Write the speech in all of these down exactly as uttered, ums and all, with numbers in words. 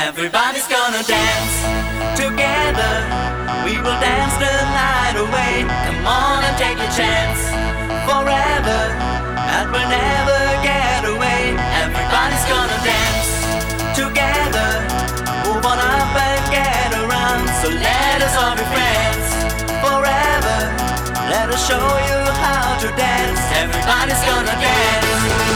Everybody's gonna dance together. We will dance the night away. Come on and take a chance. Forever, and we'll never get away. Everybody's gonna dance together. Move on up and get around. So let us all be friends forever. Let us show you how to dance. Everybody's gonna dance.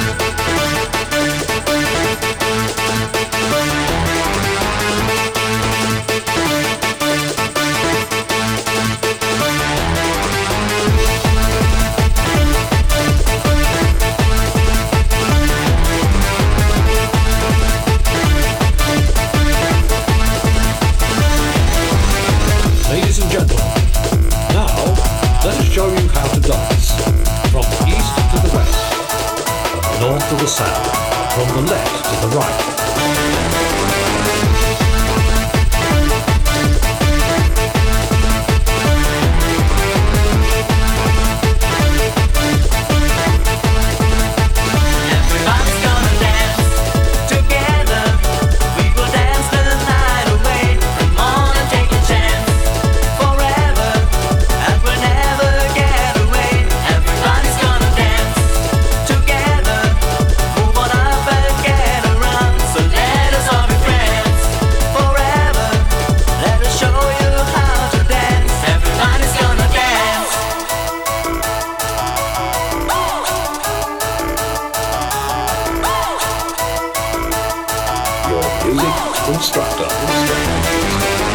Ladies and gentlemen, now let us show you how to dance. From the east to the west, from the north to the south, from the left to the right. Everybody's gonna dance together. We will dance the night away. Come on and take a chance. Forever, and we'll never get away. Everybody's gonna dance together. Move on up and get around. So let us all be friends forever. Let us show you how to dance. Everybody's gonna dance. Your music instructor.